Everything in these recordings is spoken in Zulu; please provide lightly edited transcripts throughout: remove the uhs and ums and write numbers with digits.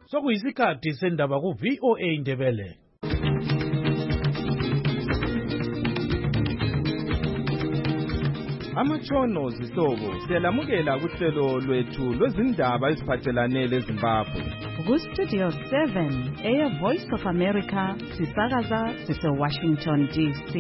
sokuyisikhathi sendaba ku-VOA Indebele. Amatshono zihlobo siyalamukela kuhlelo lwethu lwezindaba eziphathelane leZimbabwe. Ku-Studio 7 Air Voice of America sisakaza sise-Washington DC.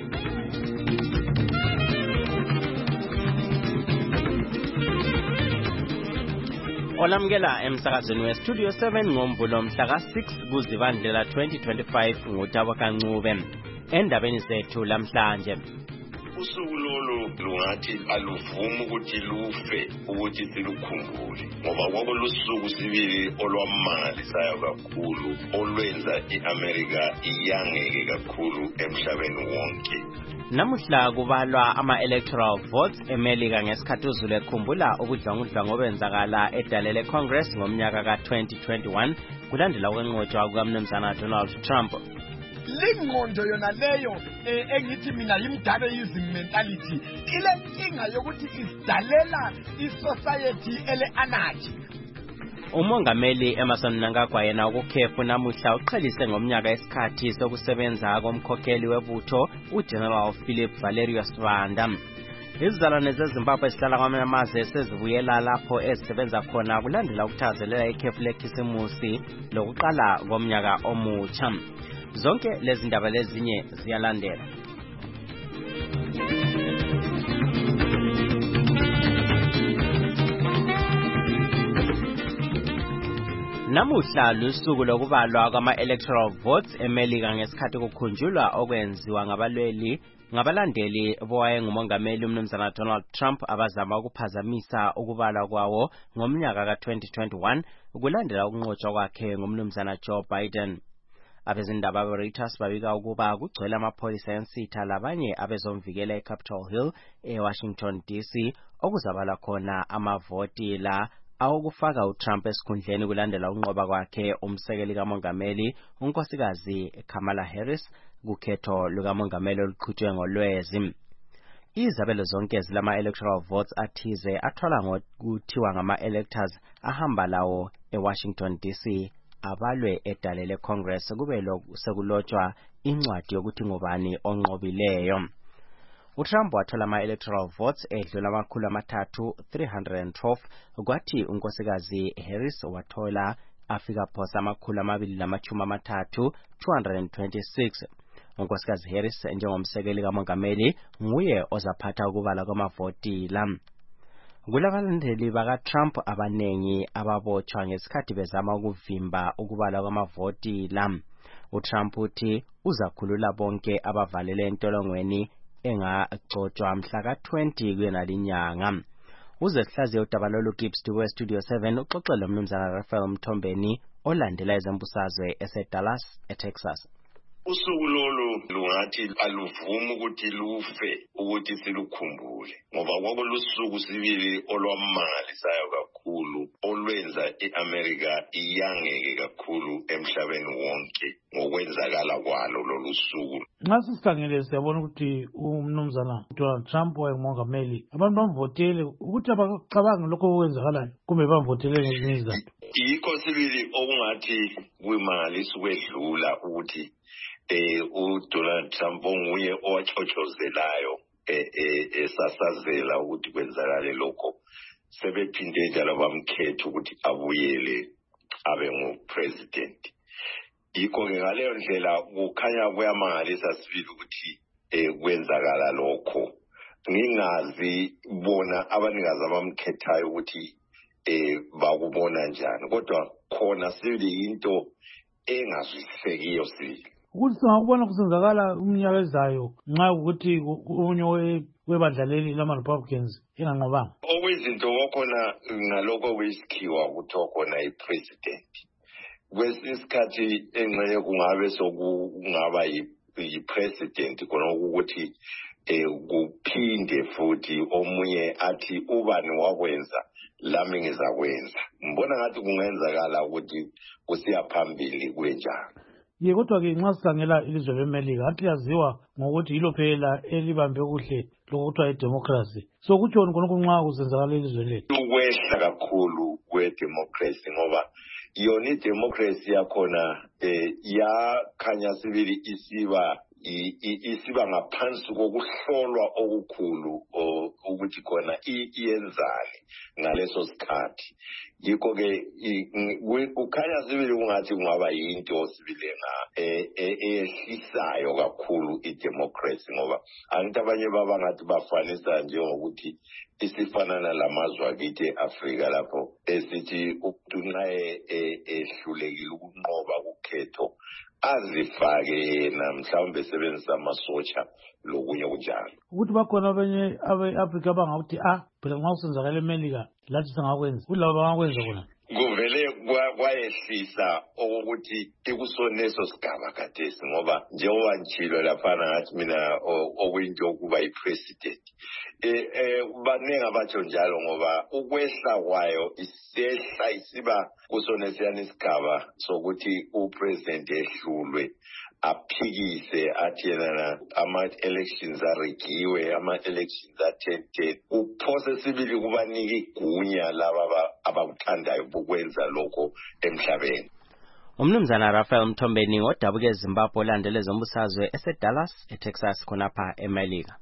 Olamukela emsakazweni we-Studio 7 ngomvulo mhla ka-6 kuZibandlela 2025 nguTabo Kancube. Endabeni zethu lamhlanje. Usuku lolu lungathi aluvumi ukuthi lufe ukuthi silukhumbule ngoba kwakusuku sibili olwamangalisayo kakhulu olwenza iAmerica iyangeke kakhulu emhlabeni wonke. Namuhla kubalwa ama-electoral votes eMelika ngesikhathi uzulu ekhumbula ubudlwangudlwangu obenzakala edalele Congress ngomnyaka ka-2021 kulandela ukwenqotshwa kukaMnumzana Donald Trump. Lingqondo yona leyo engithi mina yimdarwinism mentality ile nkinga yokuthi isidalela isociety ele-anarchy. Umongameli Emmerson Mnangagwa yena ukukhefu namuhla uqhelise ngomnyaka isikhathi sokusebenza komkhokheli webutho uGeneral Philip Valerius Banda. Izizalwane zeZimbabwe esihlala kwamanye amazwe sezibuyela lapho ezisebenza khona kulandela ukuthazelela ikhefu lekhisimusi lokuqala komnyaka omutsha. Zonke lezi ndaba lezinye ziyalandela. Namuhla lusuku lokubalwa kwama-electoral votes eMelika ngesikhathi kukhunjulwa okwenziwa ngabalandeli bowayengumongameli uMnumzana Donald Trump abazama ukuphazamisa ukubalwa kwawo ngomnyaka ka-2021 kulandela ukunqotshwa kwakhe ngumnumzana Joe Biden. Abezindaba be-Reuters babika ukuba kugcwele amapholisa ensitha labanye abezomvikela eCapitol Hill eWashington DC okuzabala khona amavoti la awokufaka uTrump esikhundleni kulandela ukunqoba kwakhe umsekeli kamongameli unkosikazi Kamala Harris kukhetho lukamongameli oluqhutshwe ngolwezi. Izabelo zonke zilama-electoral votes athize athola ngokuthiwa ngama-electors ahamba lawo eWashington DC abalwe edalele Congress kube sekulotshwa incwadi yokuthi ngubani onqobileyo. uTrump wathola ama-electoral votes edlula 312 kwathi unkosikazi Harris wathola afika phosa 226. Unkosikazi Harris njengomsekeli kamongameli nguye ozaphatha ukubala kwamavoti la. Kulabalandeli baka-Trump abanengi ababotshwa ngesikhathi bezama ukuvimba ukubala kwamavoti la. uTrump uthi uzakhulula bonke abavalele entolongweni engagcotshwa mhla ka-20 kwenalinyanga. Uzesihlaziye udaba lolu Gibbs we-Studio 7 uxoxele umnumzana Raphael Mthombeni olandela ezembusazwe eseDallas, eTexas. Usuku lolu lungathi aluvumi ukuthi lufe ukuthi silukhumbule ngoba kwakusuku sibili olwamangalisayo kakhulu olwenza iAmerica iyangeke kakhulu emhlabeni wonke ngokwenzakala kwalo lolu suku. Nxa sisikhangele siyabona ukuthi umnumzana Donald Trump wayengumongameli abantu bamvotele ukuthi abacabangi lokho okwenzakalayo kumbe bamvotele ngezinye izizathu. Yikho sibili okungathi kuyimangalisa ukwedlula ukuthi uDonald Trump onguye owachochozelayo esasazela ukuthi kwenzakale lokho sebephinde njalo bamkhetha ukuthi abuyele abe ngupresident. Yikho-ke ngaleyo ndlela kukhanya kuyamangalisa sibili ukuthi kwenzakala lokho. Ngingazi bona abanikazi abamkhethayo ukuthi bakubona njani kodwa khona sibili into engazwisisekiyo sibili. Ukuthi singakubona kusenzakala umnyaka ezayo nxa ukuthi omunye webadlaleli lama-Republicans enganqobanga. Okwezinto kwakhona ngalokho kwesikhiwa kuthiwa khona i-president. Kwesinye isikhathi engxenye kungabe sokungaba yi-president khona ukuthi kuphinde futhi omunye athi ubani wakwenza lami ngizakwenza. Mbona ngathi kungenzakala ukuthi kusiya phambili kwenjani. Ye kodwa-ke nxa sikhangela ilizwe leMelika athi yaziwa ngokuthi yilo phela elibambe kuhle lokuthiwa idemocracy. So kutshoni khonokho nxa kusenzakala ilizwe lethu? Ukwehla kakhulu kwedemocracy ngoba yona idemocracy yakhona yakhanya sibili isiba ngaphansi kokuhlolwa okukhulu ukuthi khona iyenzani ngaleso sikhathi. Yikho ke kukhanya sibili kungathi kungaba yinto sibile ehlisayo kakhulu idemocracy, ngoba angithi abanye babangathi bafanisa nje ngokuthi isifanana lamazwe akithi eAfrika lapho esithi umuntu naye ehlulekile ukunqoba ukhetho azifake yena mhlawumbe sebenzisa amasotsha lokunye kunjalo. Ukuthi bakhona abanye abe-Afrika abangawuthi phela nxa kusenzakala eMelika lathi singakwenza kulabo bangakwenza khona. Kuvele kwayehlisa okokuthi ikusoneso sigaba khathesi, ngoba njengoba ngitshilo laphana ngathi mina okuyinto yokuba yi-president baningi abatsho njalo, ngoba ukwehla kwayo isehla isiba kusonesiyana isigaba sokuthi upresident ehlulwe aphikise athi yena ama-elections arigiwe, ama-elections a-10-10, uphose sibili kubanika igunya laba abakuthandayo ukwenza lokho emhlabeni. Umnumzana Raphael Mthombeni odabuke eZimbabwe olandele zombusazwe eseDallas eTexas khonapha eMelika.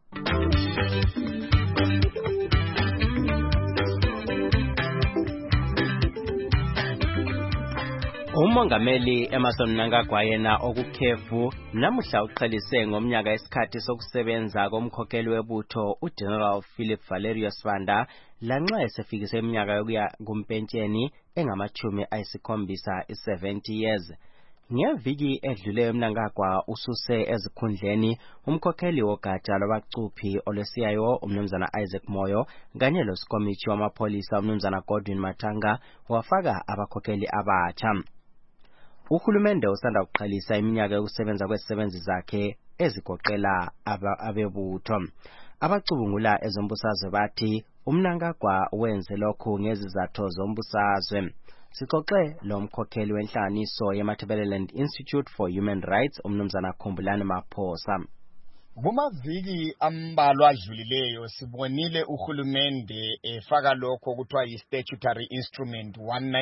Umongameli Emmerson Mnangagwa yena okukhefu namuhla uqhelise ngomnyaka esikhathi sokusebenza komkhokheli webutho uGeneral Philip Valerius Banda lanxa esefikise iminyaka yokuya kumpentsheni engamachumi ayisikhombisa 70 years. Ngeviki edluleyo Mnangagwa ususe ezikhundleni umkhokheli wogatsha lwabacuphi olweCIO umnumzana Isaac Moyo kanye losikomithi wamapholisa umnumzana Godwin Matanga wafaka abakhokheli abatsha. Uhulumende usanda kuqalisa iminyaka yokusebenza kwezisebenzi zakhe ezigoqela abebutho. Abacubungula ezombusazwe bathi uMnangagwa wenze lokhu ngezizathu zombusazwe. Sixoxe lo mkhokheli wenhlanganiso yeMatabeleland Institute for Human Rights umnumzana Khumbulani Maphosa. Kumaviki ambalwa adlulileyo sibonile uhulumende efaka lokho kuthiwa yi-statutory instrument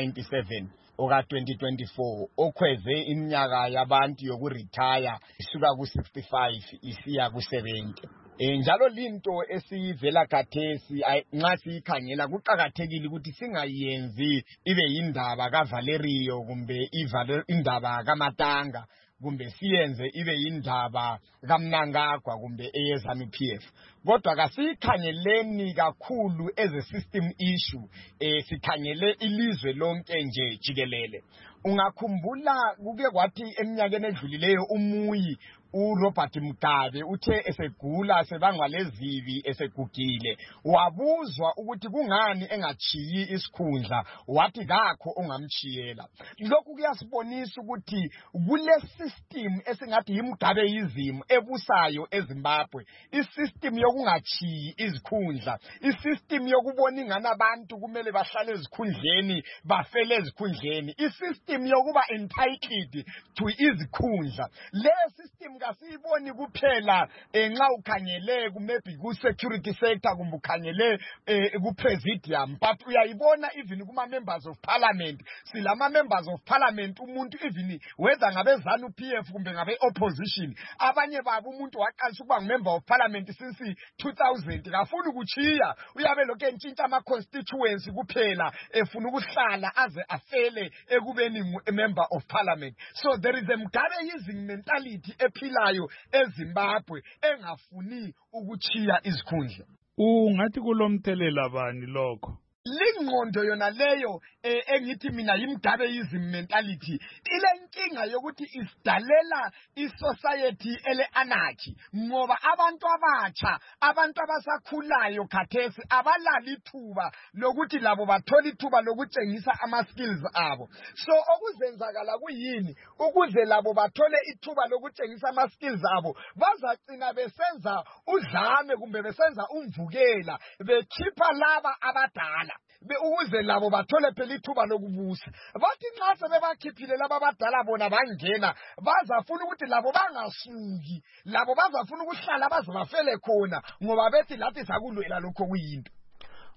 197 oka 2024 okhweze iminyaka yabantu yokuretire isuka ku-65 isiya ku-70. Njalo linto esivela khathesi nxa siyikhangela kuqakathekile ukuthi singayenzi ibe yindaba kaValerio kumbe indaba kaMatanga, kumbe siyenze ibe yindaba kaMnangagwa kumbe eyeZANU-PF. Kodwa kasikhangeleni kakhulu as a system issue, sikhangele ilizwe lonke nje jikelele. Ungakhumbula kuke kwathi eminyakeni edlulileyo umuyi uRobert Mugabe uthe esegula sebangwa lezibi esegugile wabuzwa ukuthi kungani engachiyi isikhundla, wathi kakho ongamchiyela. Lokhu kuyasibonisa ukuthi kule system esingathi yimgabeyizimo ebusayo eZimbabwe, isystem yokungachiyi izikhundla, isystem yokubona ingane abantu kumele bahlale ezikhundleni bafele ezikhundleni, isystem yokuba entitled to izikhundla. Le system kasiyiboni kuphela nxa ukhangele maybe ku-security sector kumbe ukhangele ku-presidium, but uyayibona even kuma-members of parliament. Silama-members of parliament umuntu even whether ngabe ZANU-PF kumbe ngabe opposition, abanye babo umuntu waqalisa ukuba ngu-member of parliament since 2000 kafuni ukuchiya, uyabe lokhu entshintsha ama-constituency kuphela efuna ukuhlala aze afele ekubeni ngu-member of parliament. So there is a mgabeyizing mentality ephilayo eZimbabwe engafuni ukuchiya izikhundla. Ungathi kulomthelela bani lokho? Lingqondo yona leyo engithi mina yimgabeyizim mentality ilenkinga yokuthi isidalela isociety ele-anarchy, ngoba abantu abatsha, abantu abasakhulayo khathesi abalali ithuba lokuthi labo bathola ithuba lokutshengisa ama-skills abo. So okuzenzakala kuyini? Ukuze labo bathole ithuba lokutshengisa ama-skills abo bazagcina besenza udlame kumbe besenza umvukela bekhipha laba abadala ukuze labo bathole phela ithuba lokubusa. Bathi nxa sebebakhiphile laba abadala bona bangena bazafuna ukuthi labo bangasuki, labo bazafuna ukuhlala baze bafele khona ngoba bethi lathi sakulwela lokho kuyinto.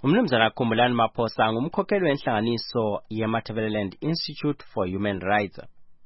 Umnumzana Khumbulani Maphosa ngumkhokheli wenhlanganiso ye-Matabeleland Institute for Human Rights.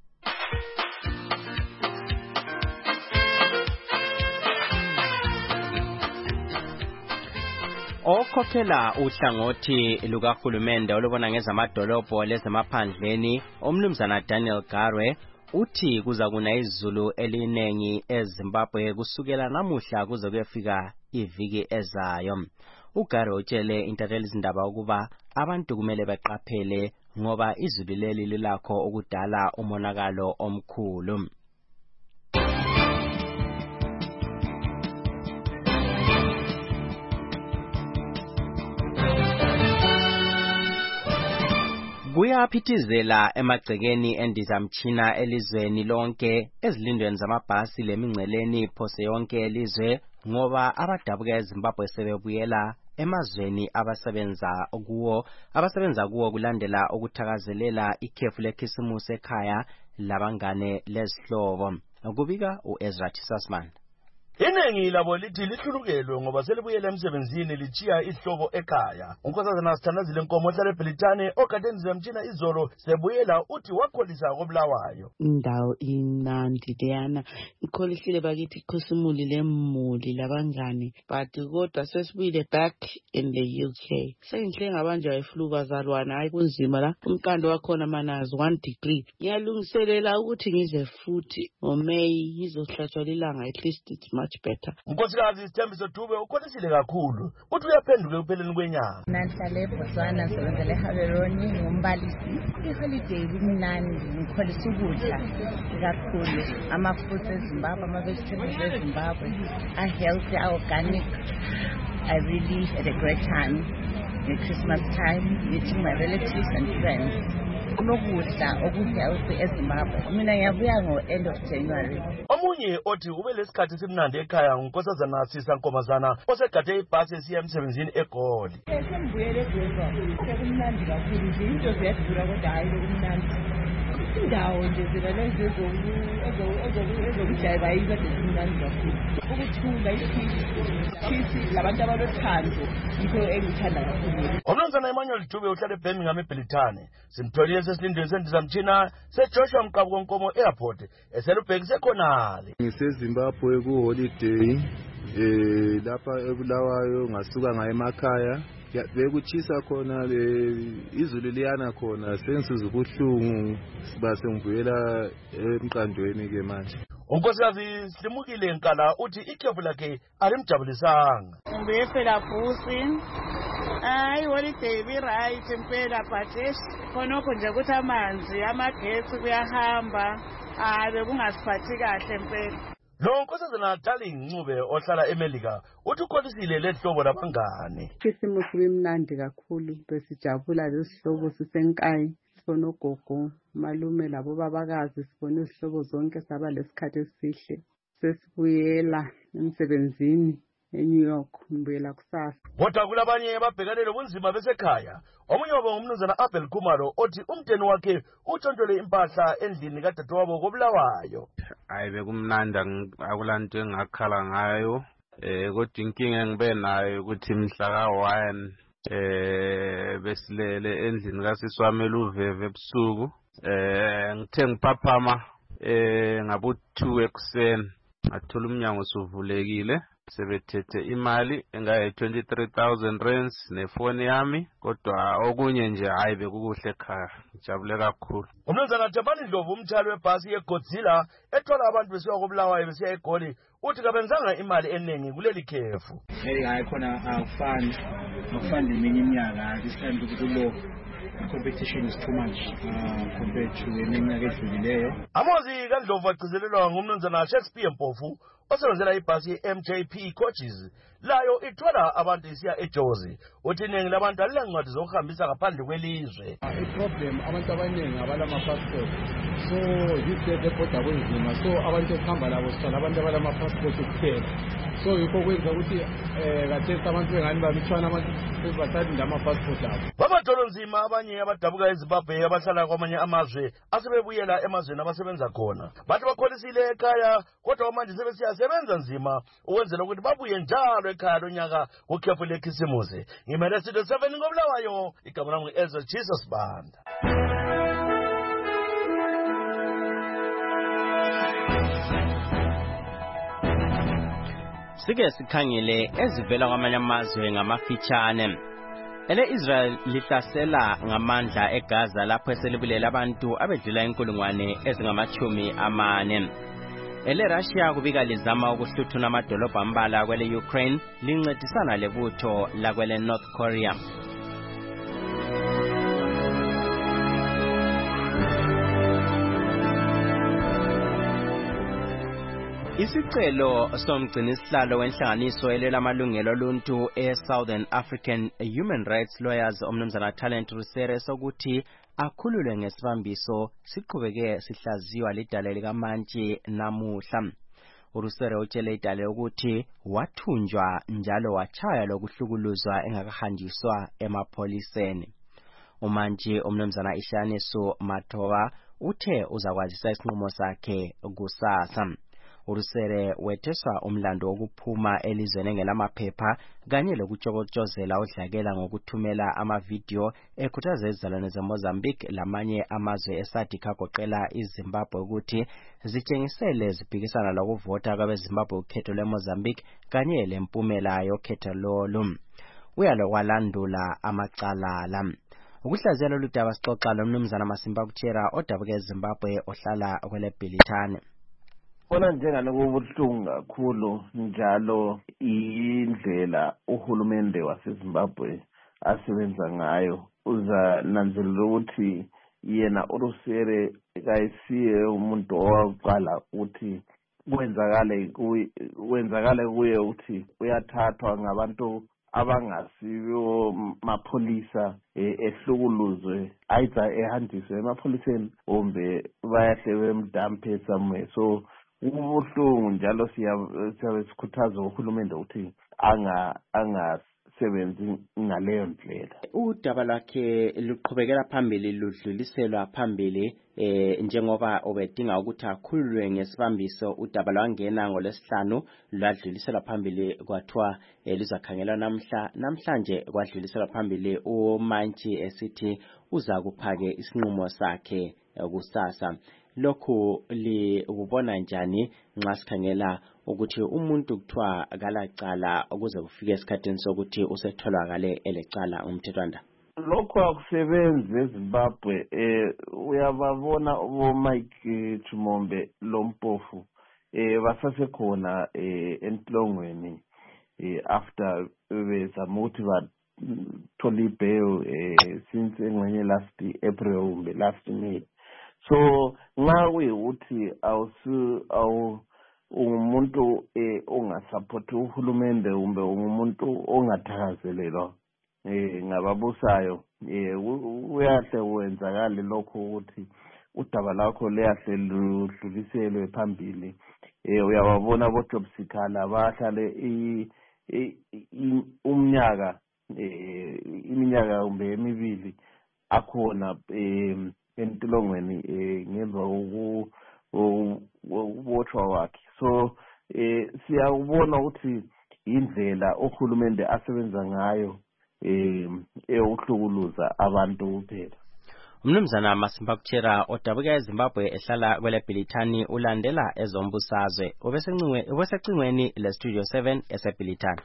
Okhokhela uhlangothi lukahulumende olubona ngezamadolobho lezemaphandleni umnumzana Daniel Garwe uthi kuza kuna izulu elinengi eZimbabwe kusukela namuhla kuze kuyefika iviki ezayo. uGarwe utshele intathelizindaba ukuba abantu kumele beqaphele ngoba izulu leli lilakho ukudala umonakalo omkhulu. Kuyaphithizela emagcekeni endizamtshina elizweni lonke ezilindweni zamabhasi lemingceleni phose yonke elizwe ngoba abadabuka eZimbabwe sebebuyela emazweni abasebenza kuwo kulandela ukuthakazelela ikhefu lekhisimusi ekhaya labangane lezihlobo. Kubika uEzra Tisasman. Iningi labo lithi lihlulukelwe ngoba selibuyela emsebenzini lichiya ihlobo ekhaya. Unkosazana Sithandazile Nkomo ohlala eBhelitane okade ndizamtshina izolo sebuyela uthi wakholisa koBulawayo. Indawo imnandi leyana ikholisile bakithi ikhosumuli lemuli labangane but kodwa sesibuyile back in the UK. Seyinhle ngabanjwa iflu bazalwana hayi kunzima la umqando wakhona manazi 1 degree. Ngiyalungiselela ukuthi ngize futhi ngoMay ngizohlatshwa lilanga at least it's much better. Unkosikazi Sithembiso Dube ukholisile kakhulu uthi uyaphenduka ekupheleni kwenyanga. Nanhlale eBotswana sebenzele Haberoni ngumbalisi. Iholiday imnandi ngikholisa ukudla kakhulu ama-fruits eZimbabwe ama-vegetables eZimbabwe are-healthy, are-organic. I really had a great time at Christmas time meeting my relatives and friends. Kunokudla oku-healthy eZimbabwe. Mina ngiyabuya ngo-end of January. Omunye othi ube lesikhathi simnandi ekhaya ngunkosazana Sisa Nkomazana osegade ibhasi esiya emsebenzini eGoli. Sembuyele eGoli. Sekumnandi kakhulu nje into ziyadura kodwa hayi kumnandi. Indawo nje zilalezo ezokujayiva yikade kumnandi kakhulu. Ukuthula isikhisi labantu abalothando yikho engithanda kakhulu. Umnumzana Emmanuel Dube uhlala eBirmingham eBhelitane simtholile sesilindweni sendizamtshina seJoshua Mqabuko Nkomo Airport eselubhekise khonale. NgiseZimbabwe ku-holiday lapha eBulawayo ngasuka ngaye emakhaya bekuchisa khona izulu liyana khona sengisiza ubuhlungu siba sengivuyela emqandweni ke manje. Unkosikazi Slimukile Nkala uthi ikhefu lakhe alimjabulisanga. Ngiyefela Busi. Holiday bi-right impela but khonokho nje ukuthi amanzi amagetsi kuyahamba bekungasiphathi kahle impela. Lo nkosazana Darling Ncube ohlala eMelika uthi ukholisile lehlobo labangane. Ikhisimusi limnandi kakhulu besijabula lesihlobo sisenkayi sibona ogogo malume labo babakazi sibona izihlobo zonke saba lesikhathi esihle sesibuyela emsebenzini eNew York ngibuyela kusasa. Kodwa kulabanye ababhekane nobunzima besekhaya. Omunye wabo ngumnumzana Abel Khumalo othi umndeni wakhe utshontshele impahla endlini kadadewabo koBulawayo. Hayi bekumnanda akulanto engakhala ngayo kodwa inkinga engibe nayo ukuthi mhla ka1 besilele endlini kasiswami eLuveve ebusuku ngithe ngiphaphama ngabu2 ekuseni ngathola umnyango usuvulekile sebethethe imali engaye 23,000 rands nefoni yami kodwa okunye nje hayi bekukuhle ekhaya ngijabule kakhulu. Umnumzana Jabani Ndlovu umthwali webhasi yeGodzilla ethola abantu besiya koBulawayo besiya eGoli uthi kabenzanga imali eningi kuleli khefu. Hayi khona akufani neminye iminyaka this time kulo competition is too much compared to eminyaka edlulileyo. Amozi kaNdlovu agcizelelwa ngumnumzana Shakespeare Mpofu osebenzela ibhasi ye-MJP Coaches layo ithola abantu isiya eJozi uthi iningi labantu alilencwadi zokuhambisa ngaphandle kwelizwe. Problem abantu abaningi abalama-passport so yisebe kodwa kunzima so abantu ekuhamba labo sithola abantu abalama-passport kuphela so yikho kwenza ukuthi kathesi abantu bengani babitshwana abantu basalinde ama-passport abo. Bamadolo nzima abanye abadabuka eZimbabwe abahlala kwamanye amazwe asebebuyela emazweni abasebenza khona bathi bakholisile ekhaya kodwa manje sebesiyasebenza nzima ukwenzela ukuthi babuye njalo lwekhaya lonyaka ukhefu lekhisimusi. Ngimele Studio 7 ngobulawayo, igama lami ngu-Ezra Jesus Banda. Sike sikhangele ezivela kwamanye amazwe ngamafitshane. Israel lihlasela ngamandla eGaza lapho eselibulela abantu abedlula inkulungwane ezingama-40. Russia kubika lizama ukuhluthuna amadolobha ambala kwele Ukraine lincedisana lebutho lakwele North Korea. Isicelo somgcinisihlalo wenhlanganiso elwela amalungelo oluntu e-Southern African Human Rights Lawyers umnumzana Talent Rusere sokuthi akhululwe ngesibambiso siqhubeke sihlaziywa lidale likaMantshi namuhla. uRusere utshele idale ukuthi wathunjwa njalo wachaya lokuhlukuluzwa engakahanjiswa emapholiseni. uMantshi umnumzana Ishanisu Mathoba uthe uzakwazisa isinqumo sakhe kusasa. uRusere wetheswa umlando wokuphuma elizweni ngelamaphepha kanye lokutshokotshozela udlakela ngokuthumela amavidiyo ekhuthaza izizalwane zeMozambique lamanye amazwe eSADC agoqela iZimbabwe ukuthi zitshengisele ziphikisana lokuvota kwabeZimbabwe ukhetho lweMozambique kanye lempumela yokhetho lolu. Uyalokwalandula amacala. Ukuhlaziywa lolu daba sixoxa lomnumzana Masimba Kuchera odabuka eZimbabwe ohlala kwele Bhilithani. Bona njengaloku ubuhlungu kakhulu njalo indlela uhulumende waseZimbabwe asebenza ngayo uzananzelela ukuthi yena uRusere kayisiye umuntu owaqala ukuthi kwenzakale kuye ukuthi uyathathwa ngabantu abangasiyo mapholisa ehlukuluzwe ayitha ehanjiswe emapholiseni kumbe bayahle bemdampe somewhere. So ubuhlungu njalo siyabe sikhuthaza uhulumende ukuthi angasebenzi ngaleyo ndlela. Udaba lwakhe luqhubekela phambili ludluliselwa phambili njengoba obedinga ukuthi akhululwe ngesibambiso. Udaba lwangena ngoLwesihlanu lwadluliselwa phambili kwathiwa luzakhangelwa namhlanje kwadluliselwa phambili uMantshi esithi uza kuphake isinqumo sakhe kusasa. Lokhu likubona njani nxa sikhangela ukuthi umuntu kuthiwa kalacala ukuze kufike esikhathini sokuthi usetholakale elecala umthethwanda? Lokhu akusebenzi eZimbabwe. Uyababona Mike Chumombe Lompofu basasekhona enhlongweni after bezama ukuthi bathola ibail since engxenye last April last May. So nxa kuyikuthi ungumuntu ongasapoti uhulumende kumbe ungumuntu ongathakazelelwa ngababusayo uyahle wenzakale lokho ukuthi udaba lakho liyahle ludluliselwe phambili. Uyababona boJob Sikhala bahlale iminyaka kumbe emibili akhona entolongweni ngemva ukubotshwa wakhe. So siyabona ukuthi indlela uhulumende asebenza ngayo ukuhlukuluza abantu kuphela. Umnumzana Masimba Kuchera odabuka eZimbabwe ehlala kwele Bhilithani ulandela ezombusazwe ubesecingweni leStudio 7 eseBhilithani.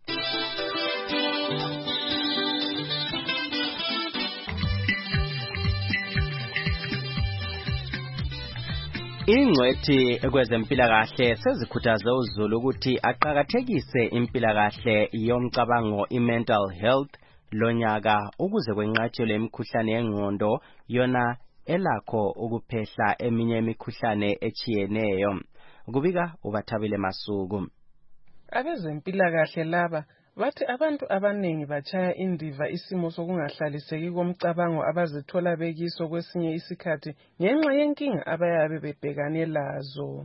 Ingcwethi kwezempilakahle sezikhuthaze uZulu ukuthi aqhakathekise impilakahle yomcabango i-mental health lonyaka ukuze kwenqatshelwe imikhuhlane yengqondo yona elakho ukuphehla eminye imikhuhlane echiyeneyo. Kubika uBathabile Masuku. Abezempilakahle laba bathi abantu abanengi bachaya indiva isimo sokungahlaliseki komcabango abazithola bekiso kwesinye isikhathi ngenxa yenkinga abayabe bebhekane lazo.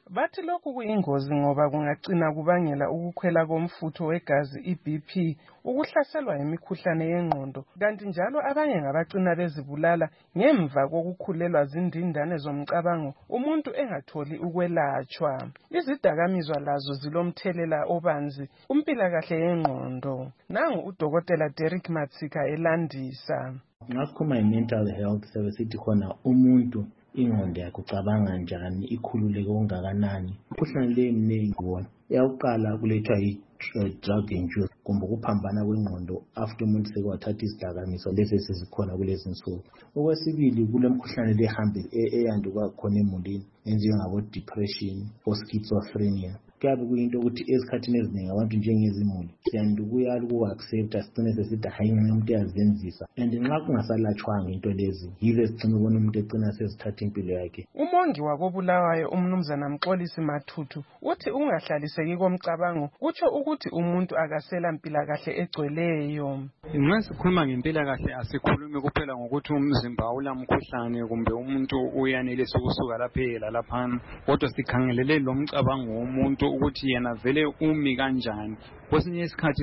Bathi lokhu kuyingozi ngoba kungagcina kubangela ukukhwela komfutho wegazi iBP, ukuhlaselwa yimikhuhlane yengqondo, kanti njalo abanye ngabagcina bezibulala ngemva kokukhulelwa zindindane zomcabango umuntu engatholi ukwelatshwa. Izidakamizwa lazo zilomthelela obanzi kumpilakahle yengqondo. Nangu udokotela Derek Matsika elandisa. Ngasikhuluma mental health sebesithi khona umuntu ingqondo yakhe ucabanga njani, ikhululeke ongakanani. Umkhuhlane le mningi wona. Yaqala kulethwa drug use kumbe ukuphambana kwengqondo after umuntu sekwathatha izidakamizwa lezi sezikhona kulezi nsuku. Okwesibili kulemkhuhlane le ehambe eyanduka khona emulini enjengabo depression or schizophrenia. Kuyabe kuyinto ukuthi ezikhathini eziningi abantu njengezimuli siyandukuya uku-accepta sigcine sesithi hayi umuntu yazenzisa, and nxa kungasalatshwanga into lezi yizo ezigcina ubona umuntu egcina sezithatha impilo yakhe. Umongi wakobulawayo umnumzana Mxolisi Mathuthu uthi ungahlaliseki komcabango kutsho ukuthi umuntu akasela mpilakahle egcweleyo. Nxa sikhuluma ngempilakahle asikhulumi kuphela ngokuthi umzimba ulamkhuhlane kumbe umuntu uyanelisa ukusuka lapha laphana, kodwa sikhangelele lo mcabango womuntu ukuthi yena vele umi kanjani. Kwesinye isikhathi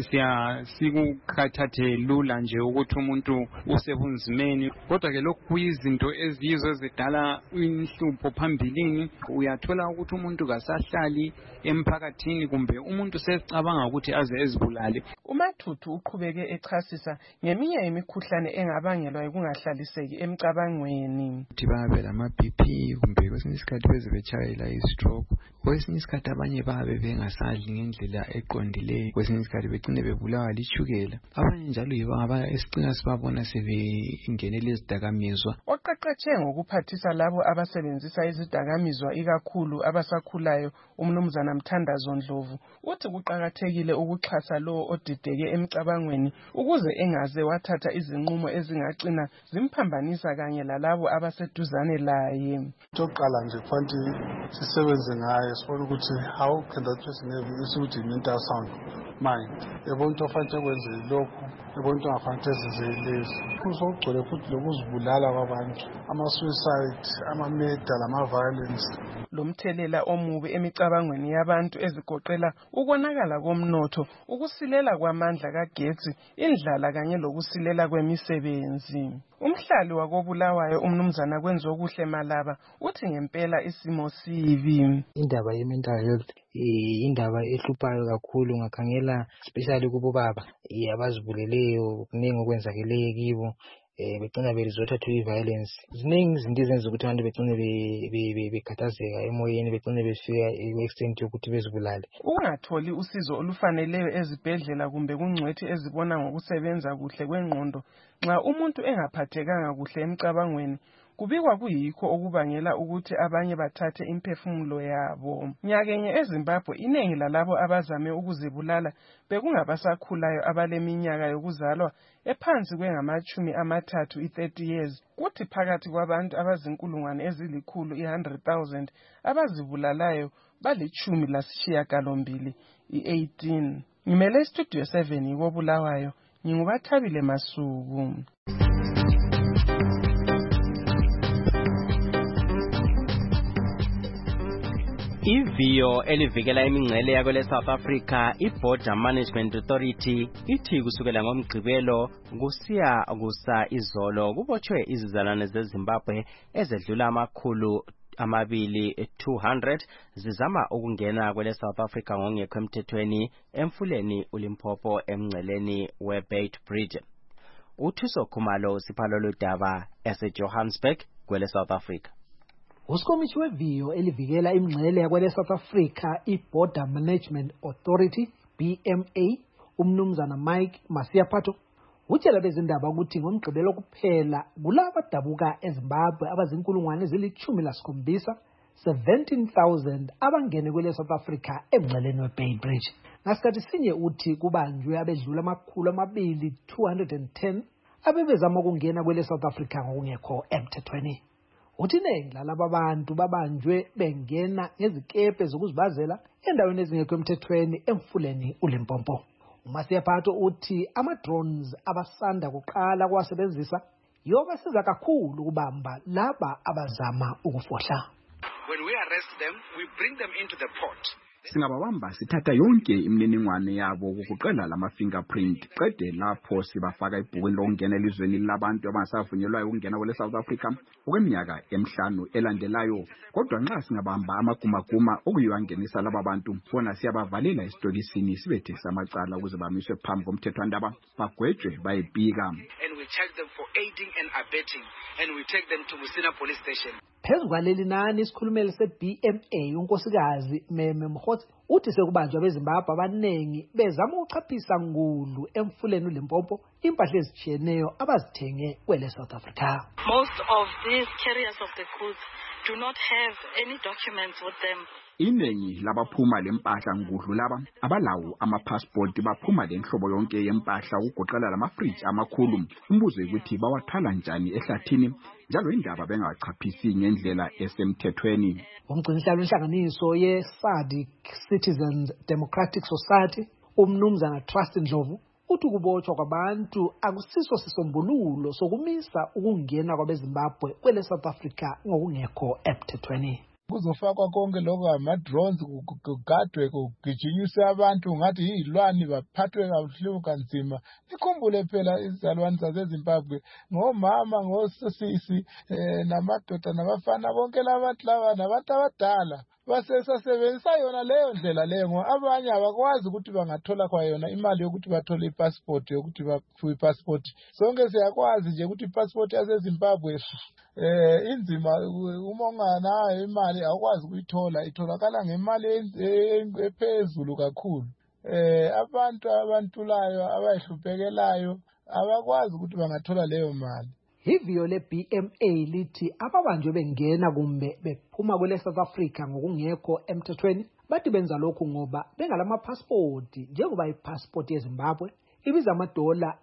sikukhathathe lula nje ukuthi umuntu usebunzimeni, kodwa ke lokhu kuyizinto eziyizo ezidala inhlupho phambilini. Uyathola ukuthi umuntu kasahlali emphakathini kumbe umuntu secabanga ukuthi aze ezibulale. uMathuthu uqhubeke echasisa ngeminye imikhuhlane engabangelwa ukungahlaliseki emcabangweni. Ukuthi babe lama-BP kumbe kwesinye isikhathi beze betshayela i-stroke, kwesinye isikhathi abanye babe bengasadli ngendlela eqondileyo, kwesinye isikhathi begcine bebulawa litshukela. Abanye njalo yibo esicina sibabona sebengenele izidakamizwa. Oqeqetshe ngokuphathisa labo abasebenzisa izidakamizwa ikakhulu abasakhulayo umnumzana Mthandazo Ndlovu uthi kuqakathekile ukuxhasa lo odideke emcabangweni ukuze engaze wathatha izinqumo ezingagcina zimphambanisa kanye lalabo abaseduzane laye. Oqala nje kufanele sisebenze ngayo sibone ukuthi how can that person have ukuthi mental sound mind. Yabona into ofanele kwenze lokhu, yabona into ongafanele ezenze lezi. Kuzogcwele futhi lokuzibulala kwabantu, ama-suicide, ama-murder, lama-violence. Lo mthelela omubi emicabangweni yabantu ezigoqela ukonakala komnotho, ukusilela kwamandla kagetsi, indlala kanye lokusilela kwemisebenzi. Umhlali wakobulawayo umnumzana Kwenzokuhle Malaba uthi ngempela isimo sibi. Indaba ye-mental health indaba ehluphayo kakhulu, ngakhangela especially kubo baba abazibuleleyo, kuningi okwenzakeleyo kibo. Begcina berizotha to i-violence. Ziningi izinto ezenza ukuthi abantu begcine bekhathazeka emoyeni, begcine befika i-extent yokuthi bezibulale. Ungatholi usizo olufaneleyo ezibhedlela kumbe kungcwethi ezibona ngokusebenza kuhle kwengqondo nxa umuntu engaphathekanga kuhle emcabangweni, kubikwa kuyikho okubangela ukuthi abanye bathathe imphefumulo yabo. Nyakenye eZimbabwe inengi lalabo abazame ukuzibulala bekungabasakhulayo abaleminyaka yokuzalwa ephansi kwengama-30 i-30 years. Kuthi phakathi kwabantu abazinkulungwane ezilikhulu i-100,000 abazibulalayo bali-18 i-18. Ngimele Studio 7 yikobulawayo, nginguBathabile Masuku. Iviyo elivikela imingcele yakwele South Africa, iBorder Management Authority, ithi kusukela ngoMgqibelo kusiya kusa izolo kubotshwe izizalwane zeZimbabwe ezedlula 200 zizama ukungena kwele South Africa ngongekho emthethweni emfuleni uLimpopo emngceleni weBeit Bridge. Uthuso Khumalo siphalo lodaba eseJohannesburg kwele South Africa. Usikomiti weviyo elivikela imingcele yakwele South Africa, iBorder Management Authority, BMA, umnumzana Mike Masiapatho, utshela bezindaba ukuthi ngoMgqibelo kuphela kulabo adabuka eZimbabwe abazinkulungwane ezili-17 17,000 abangene kwele South Africa emngceleni weBeit Bridge. Ngasikhathi sinye uthi kubanjwe abedlula 210 abebezama ukungena kwele South Africa ngokungekho emthethweni. Uthi iningi lalabo bantu babanjwe bengena ngezikepe zokuzibazela endaweni ezingekho emthethweni emfuleni uLimpopo. uMasiapatho uthi ama-drones abasanda kuqala kuwasebenzisa yobasiza kakhulu ukubamba laba abazama ukufohla. when we arrest them, we bring them into the port. Singababamba sithatha yonke imininingwane yabo ukuqela lama fingerprint qede lapho sibafaka ibhukwini lokungena elizweni labantu abangasavunyelwayo ukungena kwele South Africa okweminyaka emihlanu elandelayo. Kodwa nxa singabamba amagumaguma okuyiwangenisa laba bantu bona siyabavalela esitokisini sibethe samacala ukuze bamiswe phambi komthethwandaba bagwetshwe bayebika. And we check them for aiding and abetting, and we take them to Musina police station. Phezu kwaleli nani isikhulumeli se-BMA unkosikazi Meme Mkhotsi uthi sekubanjwa beZimbabwe abaningi bezama ukuchaphisa ngulu emfuleni uLimpopo impahla ezitshiyeneyo abazithenge kwele South Africa. Most of these carriers of the goods do not have any documents with them. Iningi labaphuma lempahla ngudlu laba abalawo amapassport baphuma lenhlobo yonke yempahla ukugoqela lamafridge amakhulu. Umbuzo ukuthi bawathwala njani ehlathini njalo indaba bengachaphisi ngendlela esemthethweni. Umgcinisihlalo wenhlanganiso ye-SADC Citizens Democratic Society umnumzana Trust Ndlovu uthi ukubotshwa kwabantu akusiso sisombululo sokumisa ukungena kwabeZimbabwe kwele South Africa ngokungekho emthethweni. Kuzofakwa konke lokho ama-drones kugadwe kugijinyiswe abantu ngathi yizilwane baphathwe kabuhlungu kanzima. Nikhumbule phela izalwane zaseZimbabwe ngomama ngosisi namadoda nabafana bonke labantu laba nabantu abadala basesebenzisa yona leyo ndlela leyo ngoba abanye abakwazi ukuthi bangathola kwa yona imali yokuthi bathole ipassport yokuthi baphiwe ipassport. Sonke siyakwazi nje ukuthi ipassport yaseZimbabwe inzima uma unganayo imali awukwazi ukuyithola, itholakala ngemali ephezulu kakhulu. Abantu abantulayo abayihluphekelayo abakwazi ukuthi bangathola leyo mali. Iviyo le-BMA lithi ababanjwe bengena kumbe bephuma kwele South Africa ngokungekho emthethweni bathi benza lokhu ngoba bengalamapassport njengoba ipassport yeZimbabwe ibiza $250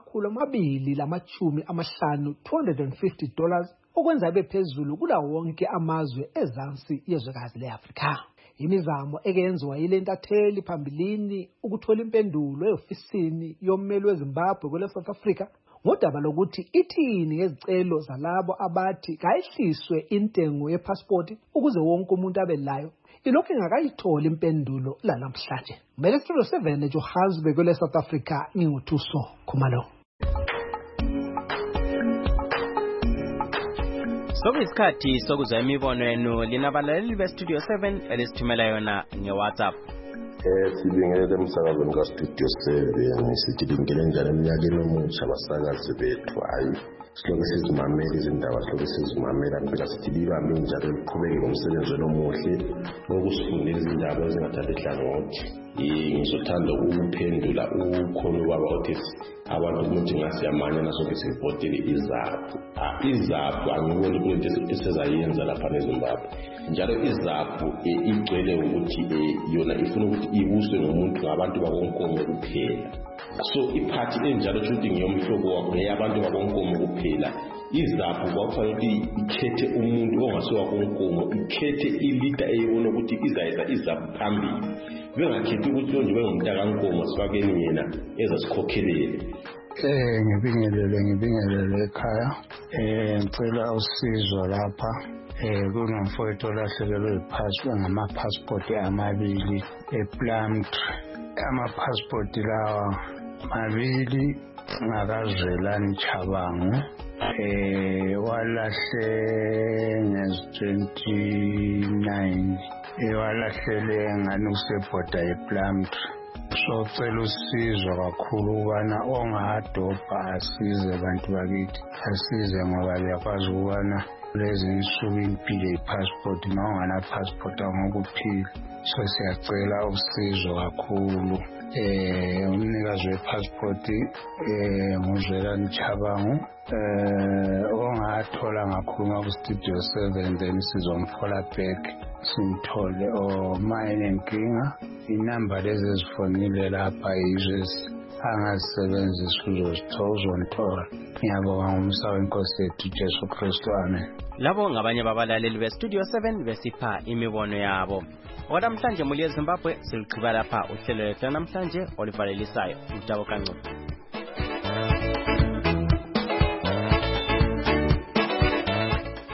$250 okwenza bephezulu kula wonke amazwe ezansi yezwekazi leAfrika. Imizamo ekenziwa yile ntatheli phambilini ukuthola impendulo eofisini yommeli weZimbabwe kwele South Africa ngodaba lokuthi ithini ngezicelo zalabo abathi kayihliswe intengo yepassport ukuze wonke umuntu abe layo ilokhu engakayithola impendulo lalamhlanje. Mele Studio 7 eJohannesburg kwele South Africa nginguthuso Khumalo. Sokuyisikhathi sokuzwa imibono yenu linabalaleli beStudio 7 elisithumela yona ngeWhatsApp. Sibingelele emsakazweni kaStudio 7 sithi bingele njani eminyakeni omutsha abasakazi bethu. Hayi siloke sizimamela izindaba siloke sizimamela phela sithi libambe njalo liqhubeke ngomsebenzi omuhle ngokusifundela izindaba ezingathatha ihlangothi. Ngizothanda ukuphendula ukhona ubaba othi abantu ukuthi ngasiyamanye nasoke siripotele izaphu. Izaphu angiboni into esezayenza lapha eZimbabwe. Njalo izaphu igcwele ukuthi yona ifuna ukuthi ibuswe ngomuntu ngabantu babonkomo kuphela. So iphathi enjalo futhi ngiyomhlobo wakho yabantu babonkomo kuphela. Izaphu kwakufanele ikhethe umuntu ongasiwa konkomo, ikhethe ilida eyibona ukuthi izayisa izaphu phambili. Bengakhethi ukuthi nje bengumntakankomo sifakeni yena ezasikhokhelele. Ngibingelele ekhaya. Ngicela usizo lapha. Kunomfowethu olahlekelwe ngama-passport amabili ePlumtree. Ama-passport lawa mabili ngakazwelani Chabangu. Walahle ngezi-29. Walahlele ngani usebhoda ePlumtree. So cela usizo kakhulu ukubana ongadobha asize abantu bakithi. Asize ngoba liyakwazi ukubana lezi insuku impilo ipassport noma passport ngokuphila. So siyacela usizo kakhulu. Umnikazi wepassport nguzwelani Chabangu. Ongathola ngakhuluma kuStudio 7 then sizomfola back simthole mine enkinga. Inamba lezi ezifonile lapha yizo angazisebenzisa uzozithola. Ngiyabonga ngomsa wenkosi yethu Jesu Kristu, amen. Labo ngabanye babalaleli beStudio 7 besipha imibono yabo. Namhlanje muli eZimbabwe siliqhiba lapha uhlelo lethu namhlanje olivalelisayo uDabo Kancube.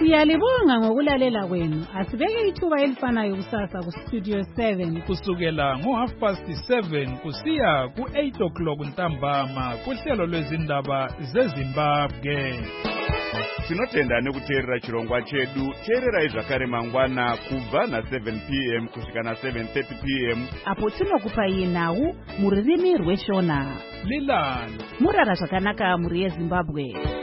Siyalibonga ngokulalela kwenu. Asibeke ithuba elifanayo kusasa ku Studio 7 kusukela ngo7:30 kusiya ku8 o'clock ntambama kuhlelo lwezindaba zeZimbabwe. Tinotenda nekuteerera chirongwa chedu. Teerera zvakare mangwana kubva na7 p.m. kusvika na7:30 p.m. apo tinokupai nhau muririmi rweshona. Lilani murara zvakanaka muri yeZimbabwe.